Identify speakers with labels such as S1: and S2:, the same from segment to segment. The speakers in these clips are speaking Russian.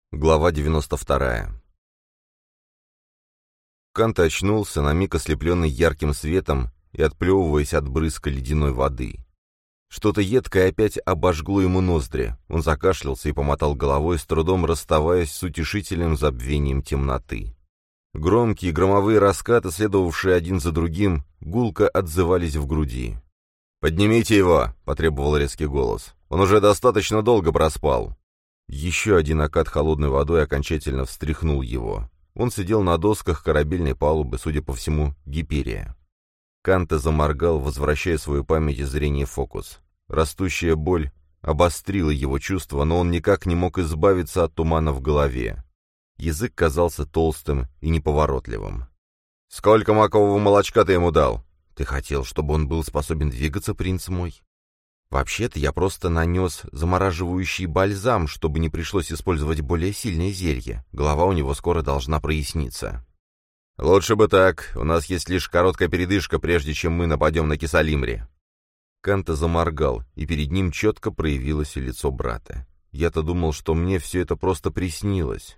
S1: Глава 92. Кант очнулся, на миг ослепленный ярким светом и отплевываясь от брызга ледяной воды. Что-то едкое опять обожгло ему ноздри. Он закашлялся и помотал головой, с трудом расставаясь с утешительным забвением темноты. Громкие громовые раскаты, следовавшие один за другим, гулко отзывались в груди. «Поднимите его!» — потребовал резкий голос. «Он уже достаточно долго проспал». Еще один окат холодной водой окончательно встряхнул его. Он сидел на досках корабельной палубы, судя по всему, Гиперия. Канте заморгал, возвращая свою память и зрение в фокус. Растущая боль обострила его чувства, но он никак не мог избавиться от тумана в голове. Язык казался толстым и неповоротливым. «Сколько макового молочка ты ему дал?» «Ты хотел, чтобы он был способен двигаться, принц мой?» «Вообще-то я просто нанес замораживающий бальзам, чтобы не пришлось использовать более сильное зелье. Голова у него скоро должна проясниться». «Лучше бы так. У нас есть лишь короткая передышка, прежде чем мы нападем на Кисалимри». Канте заморгал, и перед ним четко проявилось лицо брата. «Я-то думал, что мне все это просто приснилось».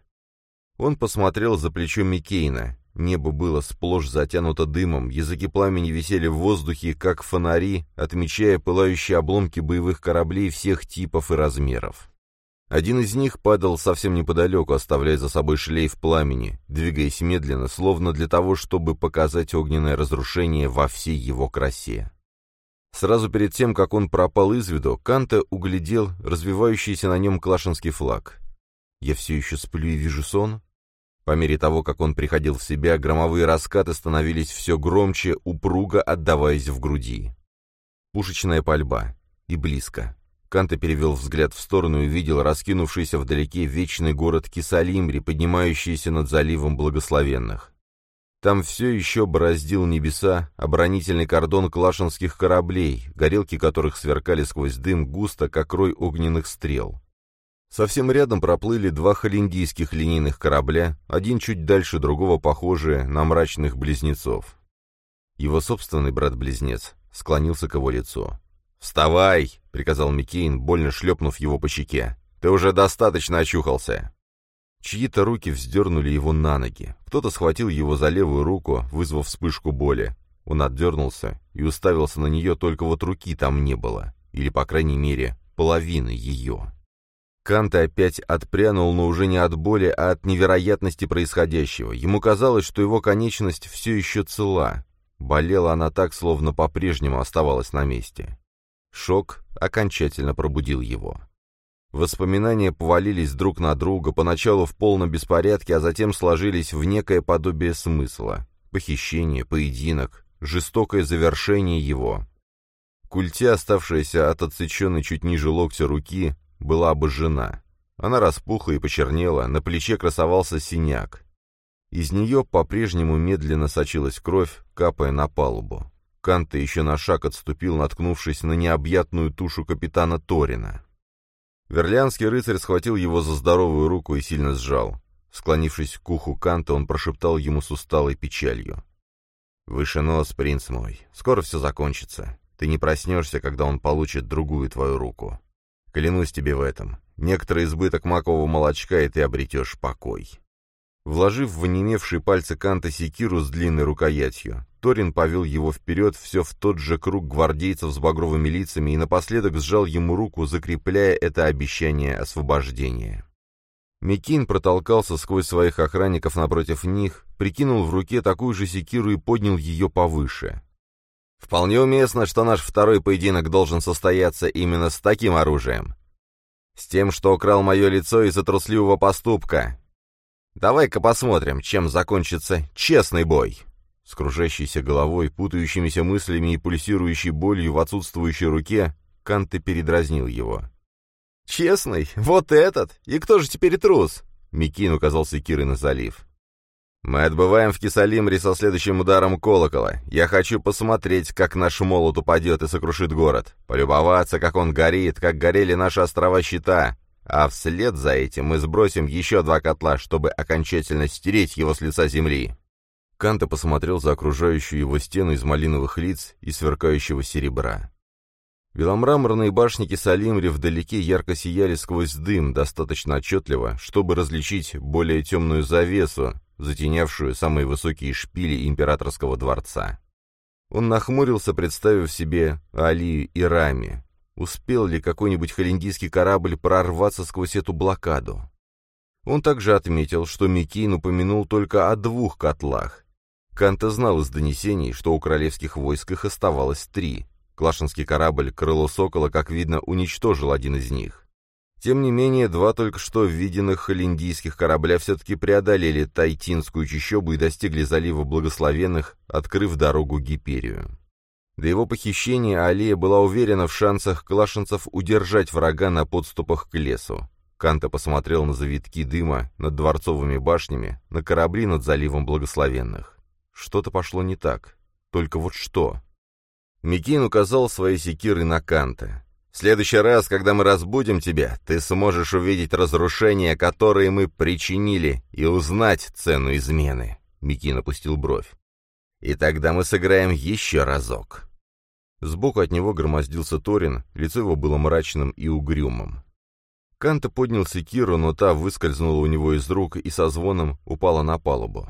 S1: Он посмотрел за плечо Миккейна. Небо было сплошь затянуто дымом, языки пламени висели в воздухе, как фонари, отмечая пылающие обломки боевых кораблей всех типов и размеров. Один из них падал совсем неподалеку, оставляя за собой шлейф пламени, двигаясь медленно, словно для того, чтобы показать огненное разрушение во всей его красе. Сразу перед тем, как он пропал из виду, Канте углядел развивающийся на нем клашинский флаг. «Я все еще сплю и вижу сон?» По мере того, как он приходил в себя, громовые раскаты становились все громче, упруго отдаваясь в груди. Пушечная пальба. И близко. Канте перевел взгляд в сторону и увидел раскинувшийся вдалеке вечный город Кисалимри, поднимающийся над заливом благословенных. Там все еще бороздил небеса оборонительный кордон клашинских кораблей, горелки которых сверкали сквозь дым густо, как рой огненных стрел. Совсем рядом проплыли два холландийских линейных корабля, один чуть дальше другого похожие на мрачных близнецов. Его собственный брат-близнец склонился к его лицу. «Вставай!» — приказал Миккейн, больно шлепнув его по щеке. «Ты уже достаточно очухался!» Чьи-то руки вздернули его на ноги. Кто-то схватил его за левую руку, вызвав вспышку боли. Он отдернулся и уставился на нее, только вот руки там не было. Или, по крайней мере, половины ее. Канте опять отпрянул, но уже не от боли, а от невероятности происходящего. Ему казалось, что его конечность все еще цела. Болела она так, словно по-прежнему оставалась на месте. Шок окончательно пробудил его. Воспоминания повалились друг на друга, поначалу в полном беспорядке, а затем сложились в некое подобие смысла. Похищение, поединок, жестокое завершение его. Культя, оставшаяся от отсеченной чуть ниже локтя руки, была обожжена. Она распухла и почернела, на плече красовался синяк. Из нее по-прежнему медленно сочилась кровь, капая на палубу. Канте еще на шаг отступил, наткнувшись на необъятную тушу капитана Торина. Верлианский рыцарь схватил его за здоровую руку и сильно сжал. Склонившись к уху Канте, он прошептал ему с усталой печалью. «Выше нос, принц мой, скоро все закончится. Ты не проснешься, когда он получит другую твою руку. Клянусь тебе в этом. Некоторый избыток макового молочка, и ты обретешь покой». Вложив в онемевшие пальцы Канте секиру с длинной рукоятью, Торин повел его вперед все в тот же круг гвардейцев с багровыми лицами и напоследок сжал ему руку, закрепляя это обещание освобождения. Миккейн протолкался сквозь своих охранников напротив них, прикинул в руке такую же секиру и поднял ее повыше. «Вполне уместно, что наш второй поединок должен состояться именно с таким оружием. С тем, что украл мое лицо из-за трусливого поступка. Давай-ка посмотрим, чем закончится честный бой». С кружащейся головой, путающимися мыслями и пульсирующей болью в отсутствующей руке, Канте передразнил его. «Честный? Вот этот? И кто же теперь трус?» Миккейн указал секирой на залив. «Мы отбываем в Кисалимри со следующим ударом колокола. Я хочу посмотреть, как наш молот упадет и сокрушит город, полюбоваться, как он горит, как горели наши острова Щита, а вслед за этим мы сбросим еще 2 котла, чтобы окончательно стереть его с лица земли». Канте посмотрел за окружающую его стену из малиновых лиц и сверкающего серебра. Беломраморные башни Кесалимри вдалеке ярко сияли сквозь дым, достаточно отчетливо, чтобы различить более темную завесу, затенявшую самые высокие шпили императорского дворца. Он нахмурился, представив себе Алию и Рами. Успел ли какой-нибудь холиндийский корабль прорваться сквозь эту блокаду? Он также отметил, что Микейн упомянул только о 2 котлах. Канте знал из донесений, что у королевских войск их оставалось 3. Клашинский корабль «Крыло Сокола», как видно, уничтожил один из них. Тем не менее, 2 только что виденных холиндийских корабля все-таки преодолели Тайтинскую чащобу и достигли залива Благословенных, открыв дорогу Гиперию. До его похищения Алия была уверена в шансах клашинцев удержать врага на подступах к лесу. Канте посмотрел на завитки дыма над дворцовыми башнями, на корабли над заливом Благословенных. Что-то пошло не так. Только вот что? Микейн указал своей секирой на Канте. «В следующий раз, когда мы разбудим тебя, ты сможешь увидеть разрушения, которые мы причинили, и узнать цену измены». Микейн опустил бровь. «И тогда мы сыграем еще разок». Сбоку от него громоздился Торин, лицо его было мрачным и угрюмым. Канте поднял секиру, но та выскользнула у него из рук и со звоном упала на палубу.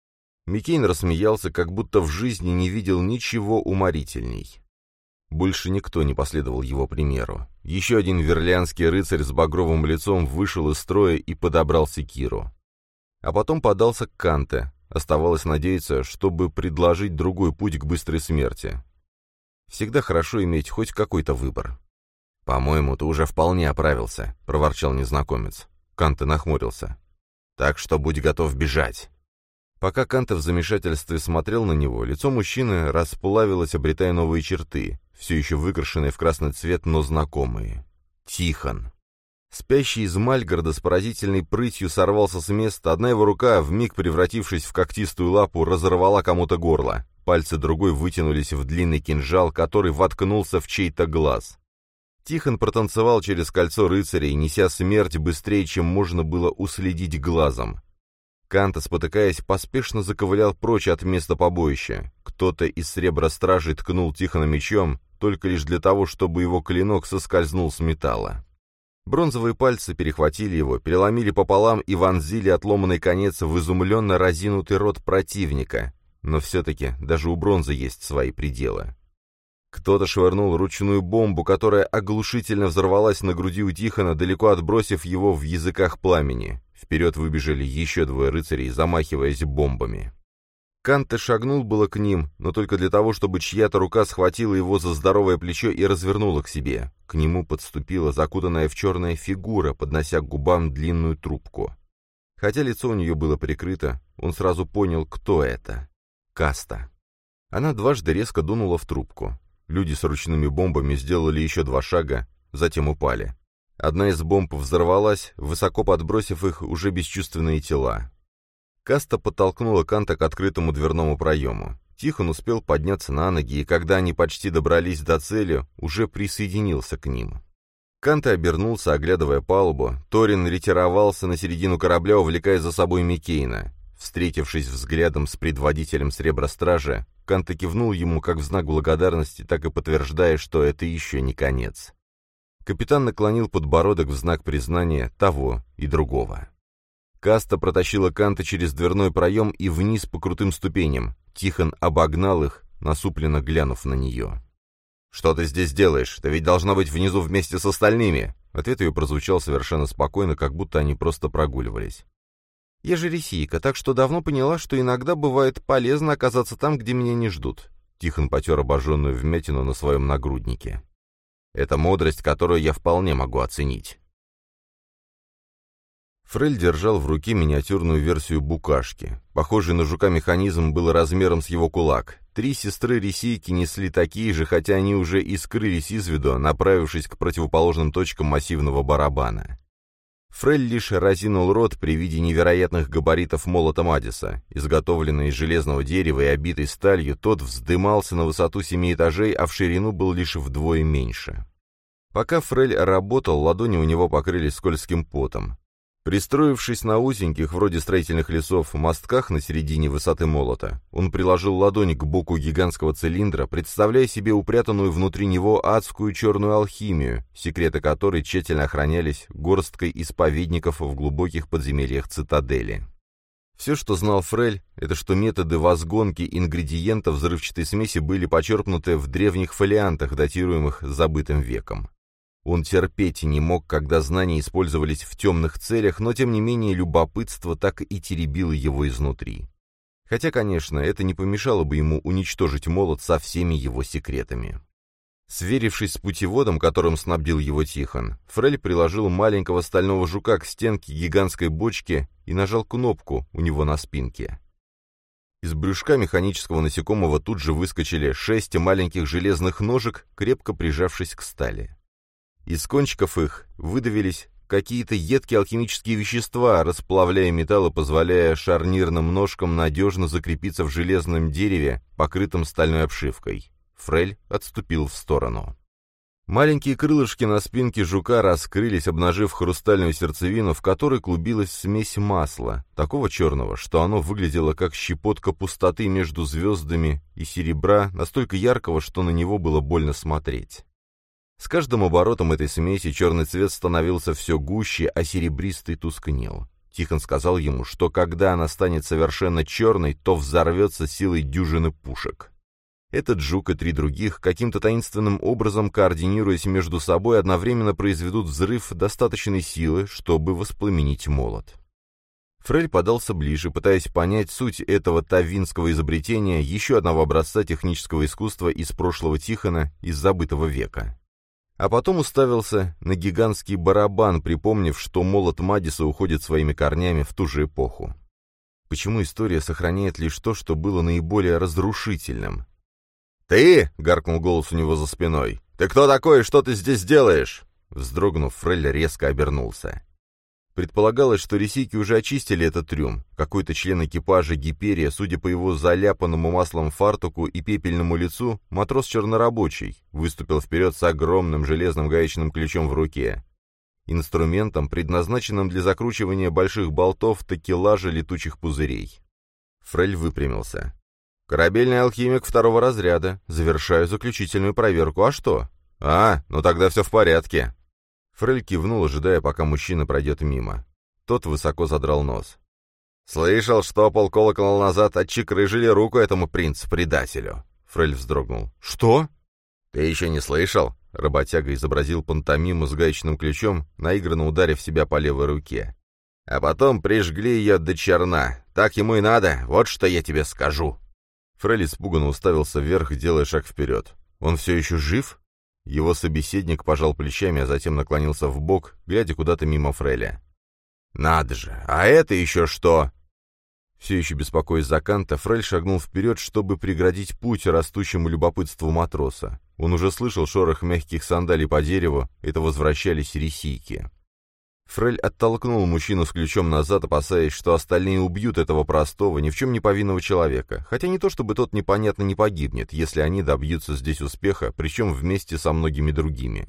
S1: Микейн рассмеялся, как будто в жизни не видел ничего уморительней. Больше никто не последовал его примеру. Еще один верлианский рыцарь с багровым лицом вышел из строя и подобрал секиру. А потом подался к Канте. Оставалось надеяться, чтобы предложить другой путь к быстрой смерти. Всегда хорошо иметь хоть какой-то выбор. «По-моему, ты уже вполне оправился», — проворчал незнакомец. Канте нахмурился. «Так что будь готов бежать». Пока Канте в замешательстве смотрел на него, лицо мужчины расплавилось, обретая новые черты, все еще выкрашенные в красный цвет, но знакомые. Тихон. Спящий из Мальгарда с поразительной прытью сорвался с места, одна его рука, вмиг превратившись в когтистую лапу, разорвала кому-то горло, пальцы другой вытянулись в длинный кинжал, который воткнулся в чей-то глаз. Тихон протанцевал через кольцо рыцарей, неся смерть быстрее, чем можно было уследить глазом. Канте, спотыкаясь, поспешно заковылял прочь от места побоища. Кто-то из сребра-стражей ткнул Тихона мечом, только лишь для того, чтобы его клинок соскользнул с металла. Бронзовые пальцы перехватили его, переломили пополам и вонзили отломанный конец в изумленно разинутый рот противника. Но все-таки даже у бронзы есть свои пределы. Кто-то швырнул ручную бомбу, которая оглушительно взорвалась на груди у Тихона, далеко отбросив его в языках пламени. Вперед выбежали еще 2 рыцарей, замахиваясь бомбами. Канте шагнул было к ним, но только для того, чтобы чья-то рука схватила его за здоровое плечо и развернула к себе. К нему подступила закутанная в черная фигура, поднося к губам длинную трубку. Хотя лицо у нее было прикрыто, он сразу понял, кто это. Каста. Она дважды резко дунула в трубку. Люди с ручными бомбами сделали еще 2 шага, затем упали. Одна из бомб взорвалась, высоко подбросив их уже бесчувственные тела. Каста подтолкнула Канте к открытому дверному проему. Тихон успел подняться на ноги, и когда они почти добрались до цели, уже присоединился к ним. Канте обернулся, оглядывая палубу. Торин ретировался на середину корабля, увлекая за собой Микейна. Встретившись взглядом с предводителем Сребра-стражи, Канте кивнул ему как в знак благодарности, так и подтверждая, что это еще не конец. Капитан наклонил подбородок в знак признания того и другого. Каста протащила Канте через дверной проем и вниз по крутым ступеням. Тихон обогнал их, насупленно глянув на нее. «Что ты здесь делаешь? Ты ведь должна быть внизу вместе с остальными!» Ответ ее прозвучал совершенно спокойно, как будто они просто прогуливались. «Я же ресийка, так что давно поняла, что иногда бывает полезно оказаться там, где меня не ждут». Тихон потер обожженную вмятину на своем нагруднике. «Это мудрость, которую я вполне могу оценить». Фрель держал в руке миниатюрную версию букашки. Похожий на жука механизм был размером с его кулак. 3 сестры-ресийки несли такие же, хотя они уже и скрылись из виду, направившись к противоположным точкам массивного барабана. Фрель лишь разинул рот при виде невероятных габаритов молота Мадиса. Изготовленный из железного дерева и обитый сталью, тот вздымался на высоту 7 этажей, а в ширину был лишь вдвое меньше. Пока Фрель работал, ладони у него покрылись скользким потом. Пристроившись на узеньких, вроде строительных лесов, мостках на середине высоты молота, он приложил ладонь к боку гигантского цилиндра, представляя себе упрятанную внутри него адскую черную алхимию, секреты которой тщательно охранялись горсткой исповедников в глубоких подземельях цитадели. Все, что знал Фрель, это что методы возгонки ингредиентов взрывчатой смеси были почерпнуты в древних фолиантах, датируемых забытым веком. Он терпеть не мог, когда знания использовались в темных целях, но тем не менее любопытство так и теребило его изнутри. Хотя, конечно, это не помешало бы ему уничтожить молот со всеми его секретами. Сверившись с путеводом, которым снабдил его Тихон, Фрель приложил маленького стального жука к стенке гигантской бочки и нажал кнопку у него на спинке. Из брюшка механического насекомого тут же выскочили 6 маленьких железных ножек, крепко прижавшись к стали. Из кончиков их выдавились какие-то едкие алхимические вещества, расплавляя металл и позволяя шарнирным ножкам надежно закрепиться в железном дереве, покрытом стальной обшивкой. Фрель отступил в сторону. Маленькие крылышки на спинке жука раскрылись, обнажив хрустальную сердцевину, в которой клубилась смесь масла, такого черного, что оно выглядело как щепотка пустоты между звездами, и серебра, настолько яркого, что на него было больно смотреть. С каждым оборотом этой смеси черный цвет становился все гуще, а серебристый тускнел. Тихон сказал ему, что когда она станет совершенно черной, то взорвется силой дюжины пушек. Этот жук и 3 других, каким-то таинственным образом координируясь между собой, одновременно произведут взрыв достаточной силы, чтобы воспламенить молот. Фрель подался ближе, пытаясь понять суть этого тавинского изобретения, еще одного образца технического искусства из прошлого Тихона, из забытого века. А потом уставился на гигантский барабан, припомнив, что молот Мадиса уходит своими корнями в ту же эпоху. Почему история сохраняет лишь то, что было наиболее разрушительным? «Ты!» — гаркнул голос у него за спиной. «Ты кто такой и что ты здесь делаешь?» Вздрогнув, Фрель резко обернулся. Предполагалось, что ресики уже очистили этот трюм. Какой-то член экипажа Гиперия, судя по его заляпанному маслом фартуку и пепельному лицу, матрос чернорабочий, выступил вперед с огромным железным гаечным ключом в руке. Инструментом, предназначенным для закручивания больших болтов такелажа летучих пузырей. Фрель выпрямился. «Корабельный алхимик 2-го разряда. Завершаю заключительную проверку. А что?» Ну тогда все в порядке». Фрель кивнул, ожидая, пока мужчина пройдет мимо. Тот высоко задрал нос. «Слышал, что полколокола назад отчекрыжили руку этому принцу-предателю». Фрель вздрогнул. «Что?» «Ты еще не слышал?» Работяга изобразил пантомиму с гаечным ключом, наигранно ударив себя по левой руке. «А потом прижгли ее до черна. Так ему и надо, вот что я тебе скажу». Фрель испуганно уставился вверх, делая шаг вперед. «Он все еще жив?» Его собеседник пожал плечами, а затем наклонился вбок, глядя куда-то мимо Фреля. «Надо же! А это еще что?» Все еще беспокоясь за Канта, Фрель шагнул вперед, чтобы преградить путь растущему любопытству матроса. Он уже слышал шорох мягких сандалий по дереву, это возвращались ресийки. Фрель оттолкнул мужчину с ключом назад, опасаясь, что остальные убьют этого простого, ни в чем не повинного человека, хотя не то чтобы тот непонятно не погибнет, если они добьются здесь успеха, причем вместе со многими другими.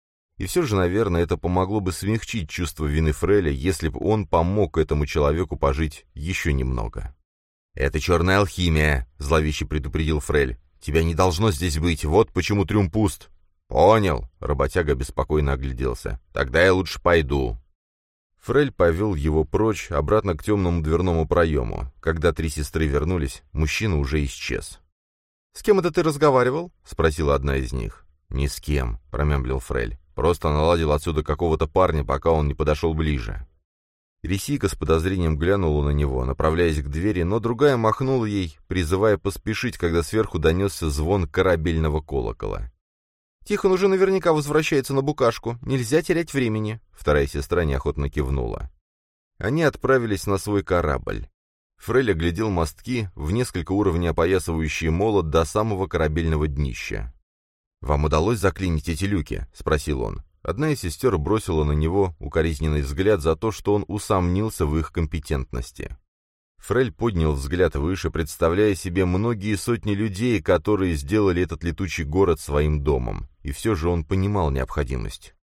S1: И все же, наверное, это помогло бы смягчить чувство вины Фреля, если бы он помог этому человеку пожить еще немного. «Это черная алхимия», — зловеще предупредил Фрель. «Тебя не должно здесь быть, вот почему трюм пуст». «Понял», — работяга беспокойно огляделся. «Тогда я лучше пойду». Фрель повел его прочь, обратно к темному дверному проему. Когда 3 сестры вернулись, мужчина уже исчез. «С кем это ты разговаривал?» — спросила одна из них. «Ни с кем», — промямлил Фрель. «Просто наладил отсюда какого-то парня, пока он не подошел ближе». Ресийка с подозрением глянула на него, направляясь к двери, но другая махнула ей, призывая поспешить, когда сверху донесся звон корабельного колокола. «Тихон уже наверняка возвращается на букашку. Нельзя терять времени», — вторая сестра неохотно кивнула. Они отправились на свой корабль. Фрель оглядел мостки, в несколько уровней опоясывающие молот до самого корабельного днища. «Вам удалось заклинить эти люки?» — спросил он. Одна из сестер бросила на него укоризненный взгляд за то, что он усомнился в их компетентности. Фрель поднял взгляд выше, представляя себе многие сотни людей, которые сделали этот летучий город своим домом, и все же он понимал необходимость.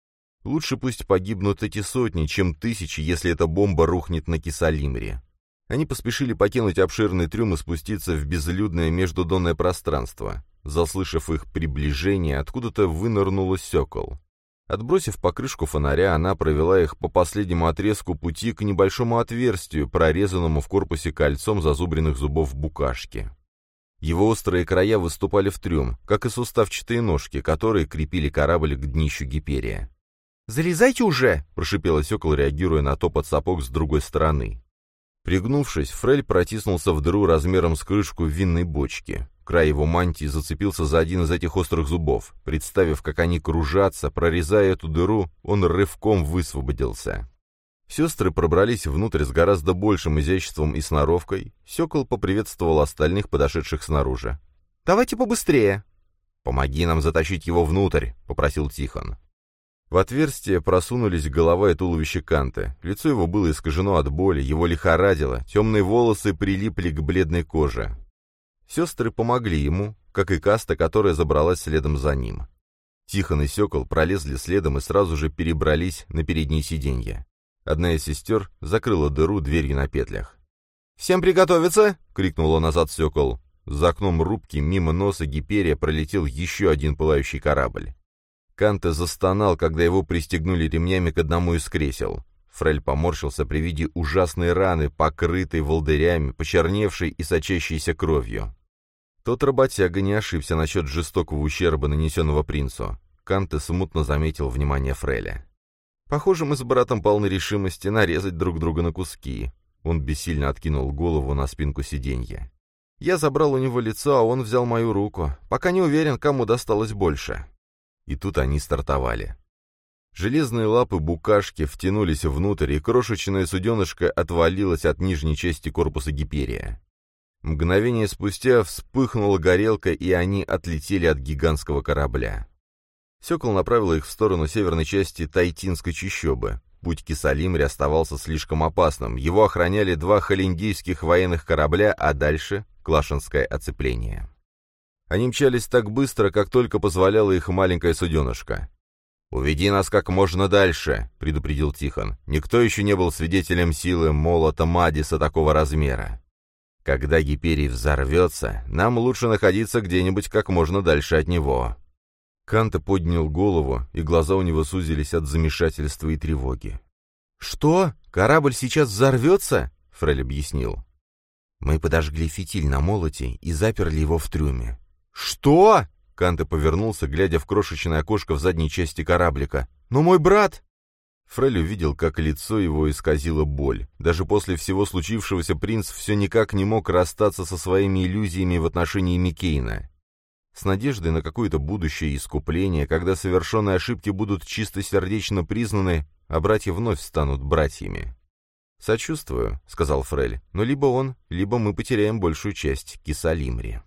S1: Лучше пусть погибнут эти сотни, чем тысячи, если эта бомба рухнет на Кисалимре. Они поспешили покинуть обширный трюм и спуститься в безлюдное междудонное пространство. Заслышав их приближение, откуда-то вынырнула Сёкол. Отбросив покрышку фонаря, она провела их по последнему отрезку пути к небольшому отверстию, прорезанному в корпусе кольцом зазубренных зубов букашки. Его острые края выступали в трюм, как и суставчатые ножки, которые крепили корабль к днищу Гиперия. «Залезайте уже!» — прошипела Сёкол, реагируя на топот сапог с другой стороны. Пригнувшись, Фрель протиснулся в дыру размером с крышку винной бочки. Край его мантии зацепился за один из этих острых зубов. Представив, как они кружатся, прорезая эту дыру, он рывком высвободился. Сестры пробрались внутрь с гораздо большим изяществом и сноровкой. Сёкол поприветствовал остальных, подошедших снаружи. «Давайте побыстрее!» «Помоги нам затащить его внутрь», — попросил Тихон. В отверстие просунулись голова и туловище Канте. Лицо его было искажено от боли, его лихорадило, темные волосы прилипли к бледной коже. Сестры помогли ему, как и каста, которая забралась следом за ним. Тихон и Сёкол пролезли следом и сразу же перебрались на передние сиденья. Одна из сестер закрыла дыру дверью на петлях. «Всем приготовиться!» — крикнула назад Сёкол. За окном рубки мимо носа Гиперия пролетел еще один пылающий корабль. Канте застонал, когда его пристегнули ремнями к одному из кресел. Фрель поморщился при виде ужасной раны, покрытой волдырями, почерневшей и сочащейся кровью. Тот работяга не ошибся насчет жестокого ущерба, нанесенного принцу. Канте смутно заметил внимание Фреля. «Похоже, мы с братом полны решимости нарезать друг друга на куски». Он бессильно откинул голову на спинку сиденья. «Я забрал у него лицо, а он взял мою руку. Пока не уверен, кому досталось больше». И тут они стартовали. Железные лапы букашки втянулись внутрь, и крошечное суденышко отвалилось от нижней части корпуса Гиперия. Мгновение спустя вспыхнула горелка, и они отлетели от гигантского корабля. Сёкол направила их в сторону северной части Тайтинской чащобы. Путь к Кисалимре оставался слишком опасным. Его охраняли 2 холиндийских военных корабля, а дальше — Клашинское оцепление. Они мчались так быстро, как только позволяло их маленькое суденышко. «Уведи нас как можно дальше», — предупредил Тихон. «Никто еще не был свидетелем силы молота Мадиса такого размера. Когда Гиперий взорвется, нам лучше находиться где-нибудь как можно дальше от него». Канте поднял голову, и глаза у него сузились от замешательства и тревоги. «Что? Корабль сейчас взорвется?» — Фрель объяснил. «Мы подожгли фитиль на молоте и заперли его в трюме». «Что?» — Канте повернулся, глядя в крошечное окошко в задней части кораблика. «Но мой брат...» Фрель увидел, как лицо его исказило боль. Даже после всего случившегося принц все никак не мог расстаться со своими иллюзиями в отношении Микейна. С надеждой на какое-то будущее искупление, когда совершенные ошибки будут чистосердечно признаны, а братья вновь станут братьями. «Сочувствую», — сказал Фрель, — «но либо он, либо мы потеряем большую часть Кисалимри».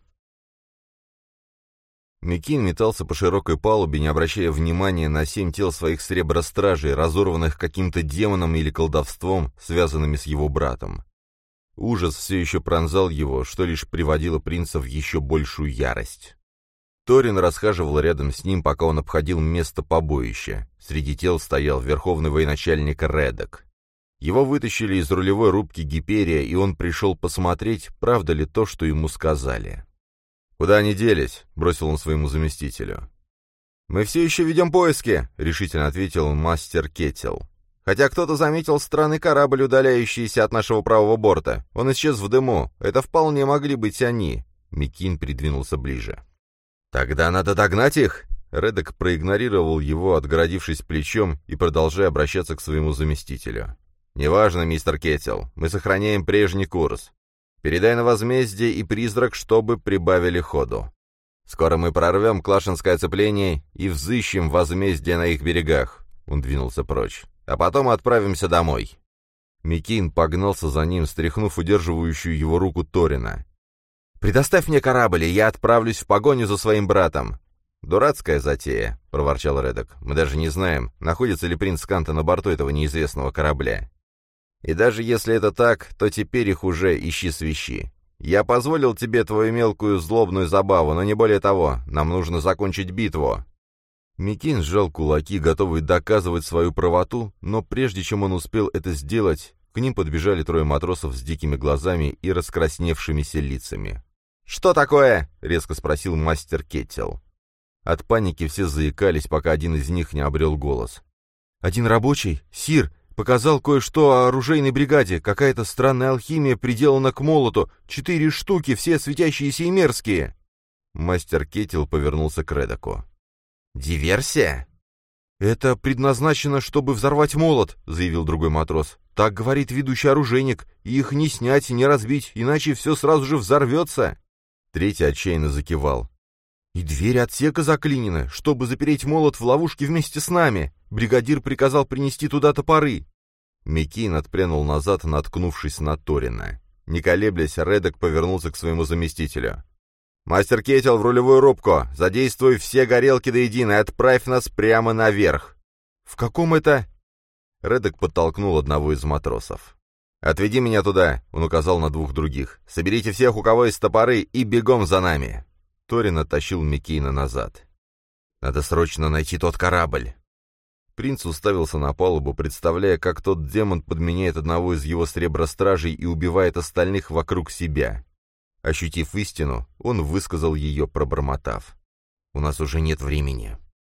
S1: Микейн метался по широкой палубе, не обращая внимания на 7 тел своих сребростражей, разорванных каким-то демоном или колдовством, связанными с его братом. Ужас все еще пронзал его, что лишь приводило принца в еще большую ярость. Торин расхаживал рядом с ним, пока он обходил место побоища. Среди тел стоял верховный военачальник Редок. Его вытащили из рулевой рубки Гиперия, и он пришел посмотреть, правда ли то, что ему сказали. «Куда они делись?» — бросил он своему заместителю. «Мы все еще ведем поиски», — решительно ответил мастер Кетел. «Хотя кто-то заметил странный корабль, удаляющийся от нашего правого борта. Он исчез в дыму. Это вполне могли быть они». Микейн придвинулся ближе. «Тогда надо догнать их!» Редок проигнорировал его, отгородившись плечом и продолжая обращаться к своему заместителю. «Неважно, мистер Кетел, мы сохраняем прежний курс. Передай на возмездие и призрак, чтобы прибавили ходу. Скоро мы прорвем Клашинское оцепление и взыщем возмездие на их берегах». Он двинулся прочь. «А потом отправимся домой». Микейн погнался за ним, стряхнув удерживающую его руку Торина. «Предоставь мне корабль, и я отправлюсь в погоню за своим братом». «Дурацкая затея», — проворчал Редок. «Мы даже не знаем, находится ли принц Канта на борту этого неизвестного корабля. И даже если это так, то теперь их уже ищи свищи. Я позволил тебе твою мелкую злобную забаву, но не более того. Нам нужно закончить битву». Микин сжал кулаки, готовый доказывать свою правоту, но прежде чем он успел это сделать, к ним подбежали трое матросов с дикими глазами и раскрасневшимися лицами. «Что такое?» — резко спросил мастер Кеттел. От паники все заикались, пока один из них не обрел голос. «Один рабочий, сир, показал кое-что о оружейной бригаде. Какая-то странная алхимия приделана к молоту. 4 штуки, все светящиеся и мерзкие». Мастер Кеттел повернулся к Редоку. «Диверсия?» «Это предназначено, чтобы взорвать молот», — заявил другой матрос. «Так говорит ведущий оружейник. Их не снять, не разбить, иначе все сразу же взорвется». Третий отчаянно закивал. «И дверь отсека заклинена, чтобы запереть молот в ловушке вместе с нами. Бригадир приказал принести туда топоры». Микин отпрянул назад, наткнувшись на Торина. Не колеблясь, Редок повернулся к своему заместителю. «Мастер Кеттел в рулевую рубку! Задействуй все горелки до единой, отправь нас прямо наверх!» «В каком это...» Редок подтолкнул одного из матросов. «Отведи меня туда», — он указал на 2 других. «Соберите всех, у кого есть топоры, и бегом за нами!» Торин оттащил Миккейна назад. «Надо срочно найти тот корабль!» Принц уставился на палубу, представляя, как тот демон подменяет одного из его сребростражей и убивает остальных вокруг себя. Ощутив истину, он высказал ее, пробормотав. «У нас уже нет времени».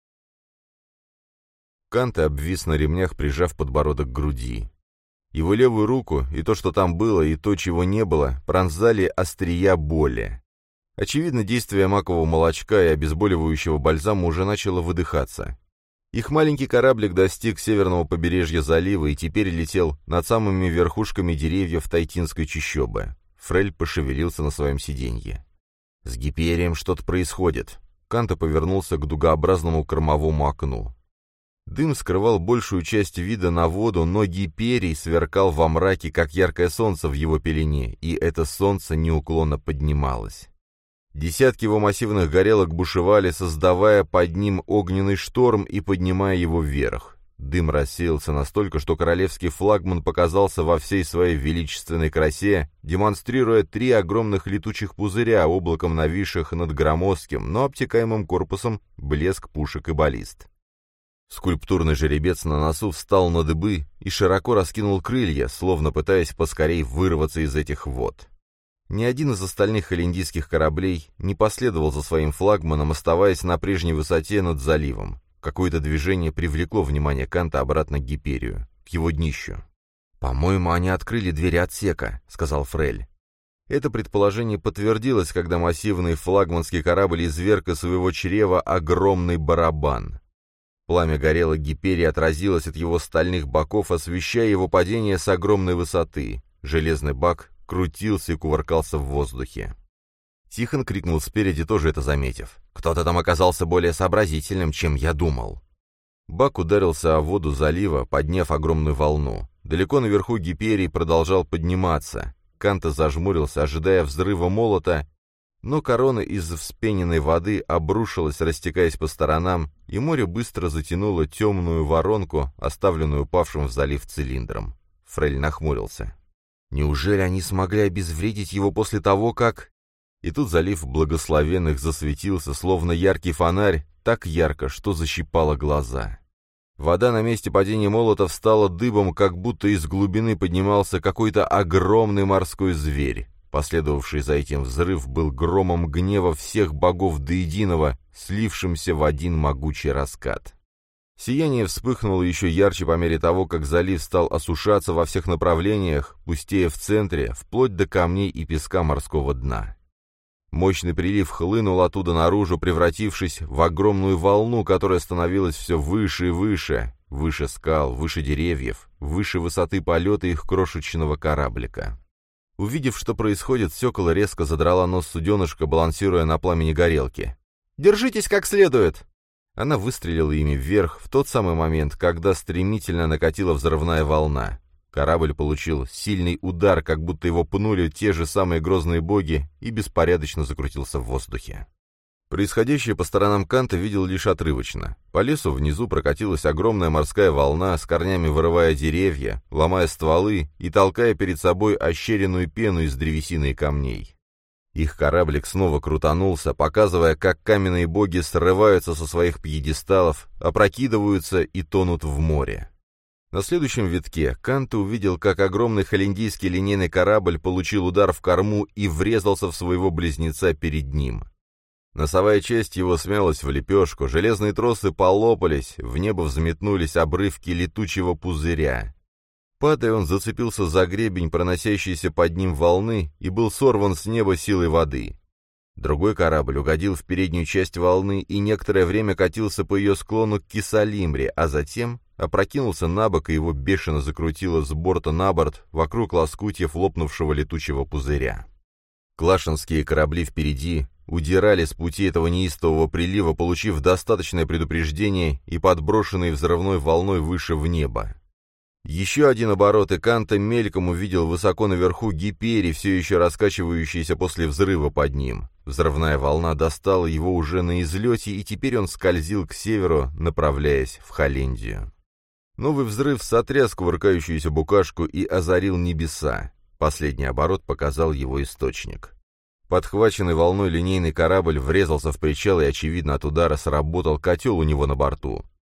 S1: Канте обвис на ремнях, прижав подбородок к груди. Его левую руку, и то, что там было, и то, чего не было, пронзали острия боли. Очевидно, действие макового молочка и обезболивающего бальзама уже начало выдыхаться. Их маленький кораблик достиг северного побережья залива и теперь летел над самыми верхушками деревьев Тайтинской чащобы. Фрель пошевелился на своем сиденье. «С Гиперием что-то происходит». Канте повернулся к дугообразному кормовому окну. Дым скрывал большую часть вида на воду, но Гиперий сверкал во мраке, как яркое солнце в его пелене, и это солнце неуклонно поднималось. Десятки его массивных горелок бушевали, создавая под ним огненный шторм и поднимая его вверх. Дым рассеялся настолько, что королевский флагман показался во всей своей величественной красе, демонстрируя 3 огромных летучих пузыря, облаком нависших над громоздким, но обтекаемым корпусом, блеск пушек и баллист. Скульптурный жеребец на носу встал на дыбы и широко раскинул крылья, словно пытаясь поскорей вырваться из этих вод. Ни один из остальных эллиндийских кораблей не последовал за своим флагманом, оставаясь на прежней высоте над заливом. Какое-то движение привлекло внимание Канта обратно к Гиперию, к его днищу. «По-моему, они открыли двери отсека», — сказал Фрель. Это предположение подтвердилось, когда массивный флагманский корабль изверг из своего чрева огромный барабан. Пламя горело Гиперии отразилось от его стальных боков, освещая его падение с огромной высоты. Железный бак крутился и кувыркался в воздухе. Тихон крикнул спереди, тоже это заметив. «Кто-то там оказался более сообразительным, чем я думал». Бак ударился о воду залива, подняв огромную волну. Далеко наверху Гиперий продолжал подниматься. Канте зажмурился, ожидая взрыва молота, но корона из вспененной воды обрушилась, растекаясь по сторонам, и море быстро затянуло темную воронку, оставленную упавшим в залив цилиндром. Фрель нахмурился. «Неужели они смогли обезвредить его после того, как...» И тут залив благословенных засветился, словно яркий фонарь, так ярко, что защипало глаза. Вода на месте падения молота встала дыбом, как будто из глубины поднимался какой-то огромный морской зверь. Последовавший за этим взрыв был громом гнева всех богов до единого, слившимся в один могучий раскат. Сияние вспыхнуло еще ярче по мере того, как залив стал осушаться во всех направлениях, пустея в центре, вплоть до камней и песка морского дна. Мощный прилив хлынул оттуда наружу, превратившись в огромную волну, которая становилась все выше и выше, выше скал, выше деревьев, выше высоты полета их крошечного кораблика. Увидев, что происходит, Сёкола резко задрала нос суденышка, балансируя на пламени горелки. «Держитесь как следует!» Она выстрелила ими вверх в тот самый момент, когда стремительно накатила взрывная волна. Корабль получил сильный удар, как будто его пнули те же самые грозные боги, и беспорядочно закрутился в воздухе. Происходящее по сторонам Канта видел лишь отрывочно. По лесу внизу прокатилась огромная морская волна, с корнями вырывая деревья, ломая стволы и толкая перед собой ощеренную пену из древесины и камней. Их кораблик снова крутанулся, показывая, как каменные боги срываются со своих пьедесталов, опрокидываются и тонут в море. На следующем витке Канте увидел, как огромный холландийский линейный корабль получил удар в корму и врезался в своего близнеца перед ним. Носовая часть его смялась в лепешку, железные тросы полопались, в небо взметнулись обрывки летучего пузыря. Падая, он зацепился за гребень, проносящийся под ним волны, и был сорван с неба силой воды. Другой корабль угодил в переднюю часть волны и некоторое время катился по ее склону к Кисалимре, а затем опрокинулся на бок, и его бешено закрутило с борта на борт вокруг лоскутьев лопнувшего летучего пузыря. Клашенские корабли впереди удирали с пути этого неистового прилива, получив достаточное предупреждение и подброшенные взрывной волной выше в небо. Еще один оборот, и Канте мельком увидел высоко наверху Гиперий, все еще раскачивающийся после взрыва под ним. Взрывная волна достала его уже на излете, и теперь он скользил к северу, направляясь в Холландию. Новый взрыв сотряс кувыркающуюся букашку и озарил небеса. Последний оборот показал его источник. Подхваченный волной линейный корабль врезался в причал, и, очевидно, от удара сработал котел у него на борту.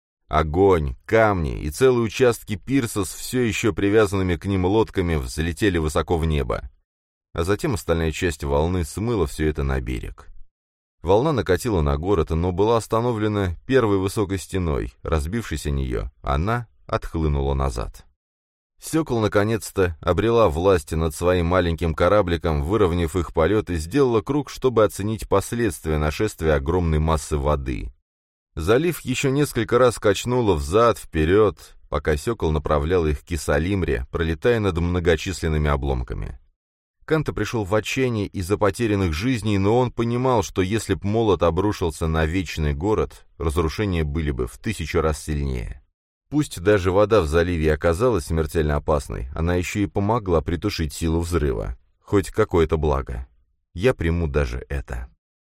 S1: Огонь, камни и целые участки пирса с все еще привязанными к ним лодками взлетели высоко в небо. А затем остальная часть волны смыла все это на берег. Волна накатила на город, но была остановлена первой высокой стеной. Разбившись о нее, она отхлынула назад. Сёкол наконец-то обрела власть над своим маленьким корабликом, выровняв их полет, и сделала круг, чтобы оценить последствия нашествия огромной массы воды. Залив еще несколько раз качнуло взад-вперед, пока Сёкол направлял их к Кисалимре, пролетая над многочисленными обломками. Канте пришел в отчаяние из-за потерянных жизней, но он понимал, что если б молот обрушился на вечный город, разрушения были бы в 1000 раз сильнее. Пусть даже вода в заливе оказалась смертельно опасной, она еще и помогла притушить силу взрыва. Хоть какое-то благо. Я приму даже это.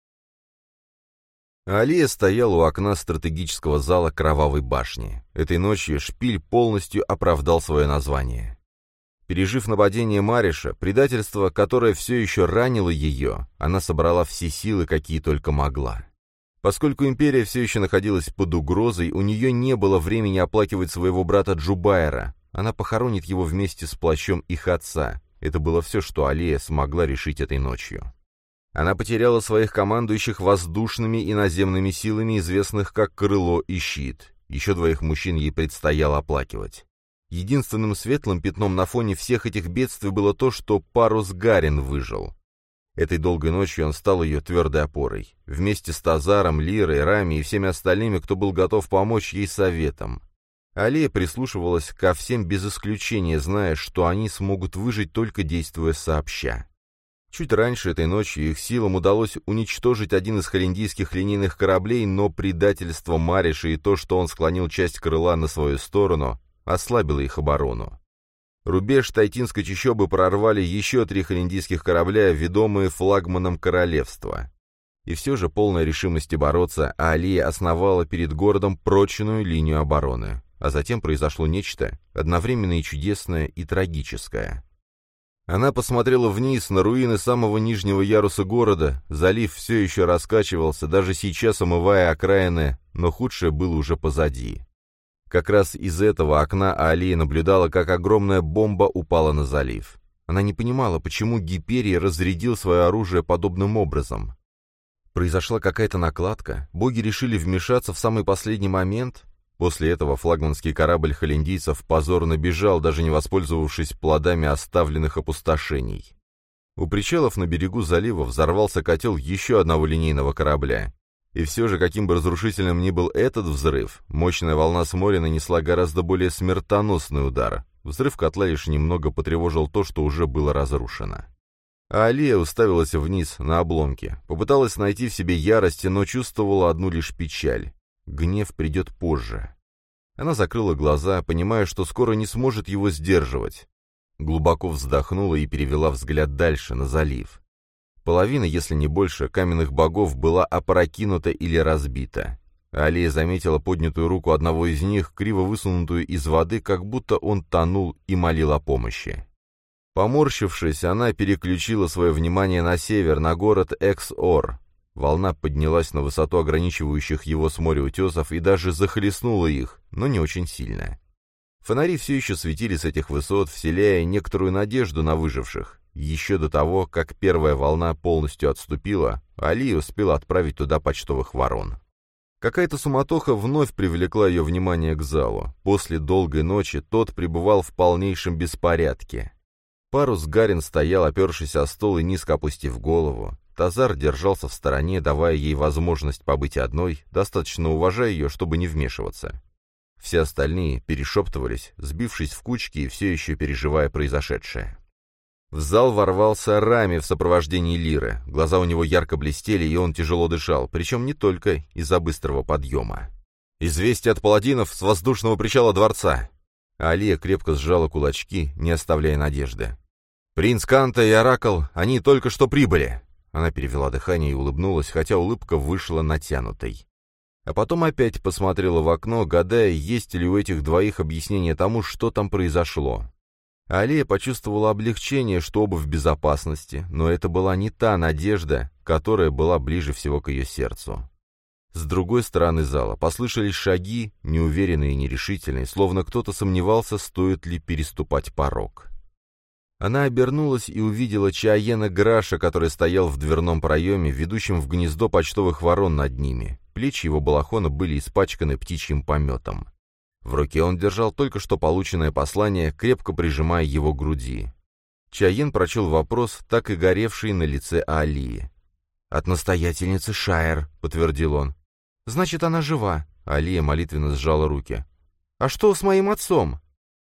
S1: Алия стоял у окна стратегического зала Кровавой башни. Этой ночью шпиль полностью оправдал свое название. Пережив нападение Мариша, предательство, которое все еще ранило ее, она собрала все силы, какие только могла. Поскольку империя все еще находилась под угрозой, у нее не было времени оплакивать своего брата Джубайра. Она похоронит его вместе с плащом их отца. Это было все, что Алия смогла решить этой ночью. Она потеряла своих командующих воздушными и наземными силами, известных как Крыло и Щит. Еще 2 мужчин ей предстояло оплакивать. Единственным светлым пятном на фоне всех этих бедствий было то, что Парус Гарин выжил. Этой долгой ночью он стал ее твердой опорой. Вместе с Тазаром, Лирой, Рами и всеми остальными, кто был готов помочь ей советом. Алия прислушивалась ко всем без исключения, зная, что они смогут выжить, только действуя сообща. Чуть раньше этой ночью их силам удалось уничтожить один из холландийских линейных кораблей, но предательство Мариша и то, что он склонил часть крыла на свою сторону, ослабило их оборону. Рубеж Тайтинской чащобы прорвали еще 3 холландийских корабля, ведомые флагманом королевства. И все же полная решимости бороться, Алия основала перед городом прочную линию обороны. А затем произошло нечто одновременно и чудесное, и трагическое. Она посмотрела вниз на руины самого нижнего яруса города, залив все еще раскачивался, даже сейчас омывая окраины, но худшее было уже позади. Как раз из этого окна Алия наблюдала, как огромная бомба упала на залив. Она не понимала, почему Гиперий разрядил свое оружие подобным образом. Произошла какая-то накладка, боги решили вмешаться в самый последний момент. После этого флагманский корабль холландийцев позорно бежал, даже не воспользовавшись плодами оставленных опустошений. У причалов на берегу залива взорвался котел еще одного линейного корабля. И все же, каким бы разрушительным ни был этот взрыв, мощная волна с моря нанесла гораздо более смертоносный удар. Взрыв котла лишь немного потревожил то, что уже было разрушено. А Алия уставилась вниз, на обломки, попыталась найти в себе ярость, но чувствовала одну лишь печаль. Гнев придет позже. Она закрыла глаза, понимая, что скоро не сможет его сдерживать. Глубоко вздохнула и перевела взгляд дальше, на залив. Половина, если не больше, каменных богов была опрокинута или разбита. Алия заметила поднятую руку одного из них, криво высунутую из воды, как будто он тонул и молил о помощи. Поморщившись, она переключила свое внимание на север, на город Экс-Ор. Волна поднялась на высоту ограничивающих его с моря утесов и даже захлестнула их, но не очень сильно. Фонари все еще светили с этих высот, вселяя некоторую надежду на выживших. Еще до того, как первая волна полностью отступила, Али успела отправить туда почтовых ворон. Какая-то суматоха вновь привлекла ее внимание к залу. После долгой ночи тот пребывал в полнейшем беспорядке. Парус Гарин стоял, опершись о стол и низко опустив голову. Тазар держался в стороне, давая ей возможность побыть одной, достаточно уважая ее, чтобы не вмешиваться. Все остальные перешептывались, сбившись в кучки и все еще переживая произошедшее. В зал ворвался Рами в сопровождении Лиры. Глаза у него ярко блестели, и он тяжело дышал, причем не только из-за быстрого подъема. «Известие от паладинов с воздушного причала дворца!» Алия крепко сжала кулачки, не оставляя надежды. «Принц Канта и Оракл, они только что прибыли!» Она перевела дыхание и улыбнулась, хотя улыбка вышла натянутой. А потом опять посмотрела в окно, гадая, есть ли у этих двоих объяснение тому, что там произошло. Алия почувствовала облегчение, что оба в безопасности, но это была не та надежда, которая была ближе всего к ее сердцу. С другой стороны зала послышались шаги, неуверенные и нерешительные, словно кто-то сомневался, стоит ли переступать порог. Она обернулась и увидела Чаена Граша, который стоял в дверном проеме, ведущем в гнездо почтовых ворон над ними. Плечи его балахона были испачканы птичьим пометом. В руке он держал только что полученное послание, крепко прижимая его к груди. Чаен прочел вопрос, так и горевший на лице Алии. «От настоятельницы Шайер», — подтвердил он. «Значит, она жива», — Алия молитвенно сжала руки. «А что с моим отцом?»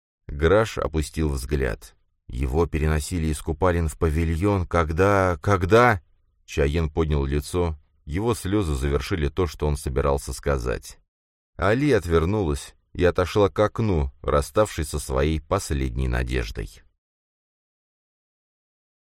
S1: Граш опустил взгляд. «Его переносили из купалин в павильон, когда...» Чаен поднял лицо, его слезы завершили то, что он собирался сказать. Али отвернулась и отошла к окну, расставшись со своей последней надеждой.